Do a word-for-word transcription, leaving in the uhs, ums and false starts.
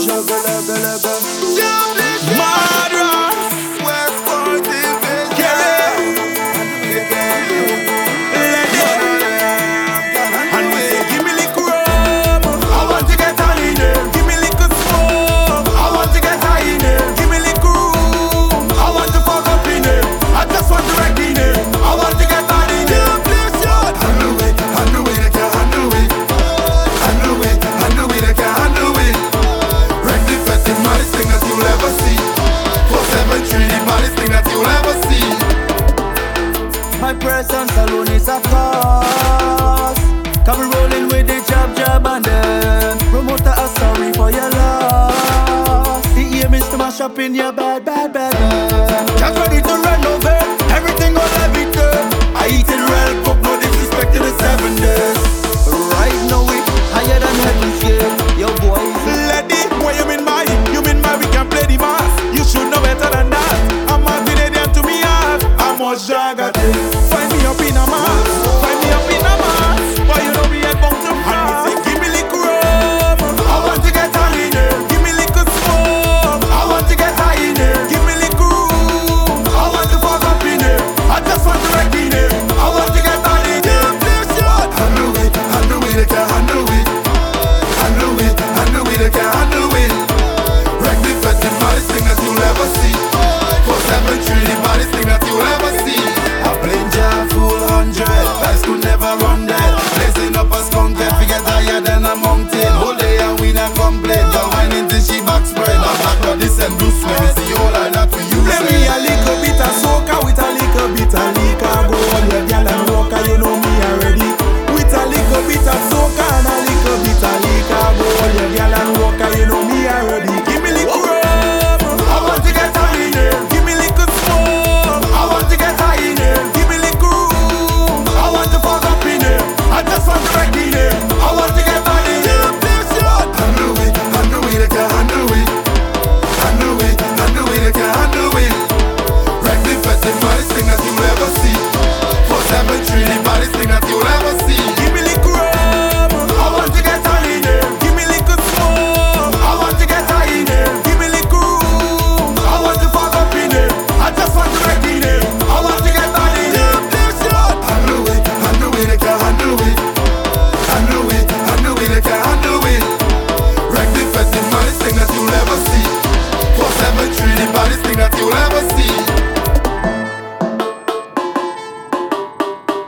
My presence alone is a cause. Come rolling with the jab, jab and then promoter a sorry for your loss. The aim is to mash up in your bad, bad, bad, bad. Just ready to run over everything on everything. I eat it real cook, no disrespect to the seven days. Right now we higher than heaven's gate. Yo boys, lady, boy you mean my, you mean my, we can play the mass. You should know better than that. I'm a Canadian to me heart. I'm a jagat. Find me up in a mass. Find me up in a mass. Boy you know me head bound to fast. Give me little rum, I want to get high in there. Give me little smoke, I want to get high in there. Give me little room, I want to fuck up in there. I just want to wreck in there. I want to get high in there. Handle it, handle it, they can't handle it. Handle it, handle it, they can't handle it. Wreck the fest, the baddest thing that you'll ever see. four seven three, the baddest thing that you'll ever see. I played Jam full hundred, lights could never run dead. Blazing up a skunk head, forget higher than a mountain. Whole day and we not complain. The wine into she back spread. I'm black for this and Bruce Wayne. It's the whole island for you. Let me a little bit of soca with a little bit of liquor. Go on your girl and walk, you know me already. With a little bit of soca and a little bit of liquor. Go on your girl and walk, you know me already. Give me little rum, I want to get high in there. give me little smoke, I want to get high in there. give me little room. I want to fuck up in there. I just want to wreck in there. I want to get high in there. Handle it, handle it, they can't handle it. Handle it, handle it, they can't handle it. Wreck the fest, the baddest thing that you'll ever see. four seven three, the baddest thing that you'll ever see. Give me little rum, I want to get high in there. give me little smoke, I want to get high in there. give me little room. I want to fuck up in there. I just want to wreck in there. I want to get high in there. Handle it, handle it, they can't handle it.